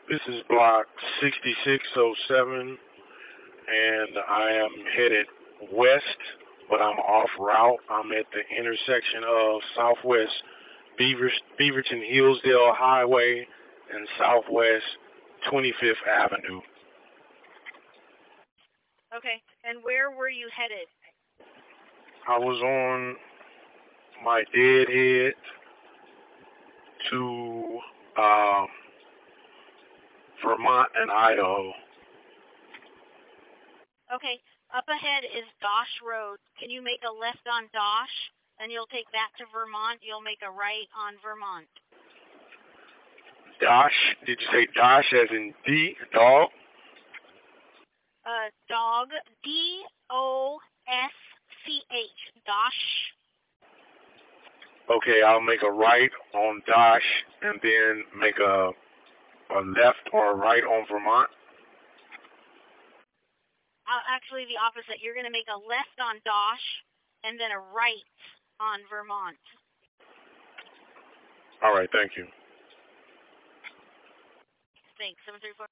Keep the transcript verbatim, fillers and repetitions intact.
This is block sixty-six oh seven, and I am headed west, but I'm off route. I'm at the intersection of Southwest Beaver, Beaverton Hillsdale Highway and Southwest twenty-fifth Avenue. Okay, and where were you headed? I was on my deadhead to um, Vermont and Idaho. Okay, up ahead is Dosh Road. Can you make a left on Dosh, and you'll take that to Vermont? You'll make a right on Vermont. Dosh? Did you say Dosh as in D, dog? Uh, dog, D O S C H, Dosh. Okay, I'll make a right on Dosh and then make a a left or a right on Vermont. Uh, actually, the opposite. You're going to make a left on Dosh and then a right on Vermont. All right, thank you. Thanks. seven three four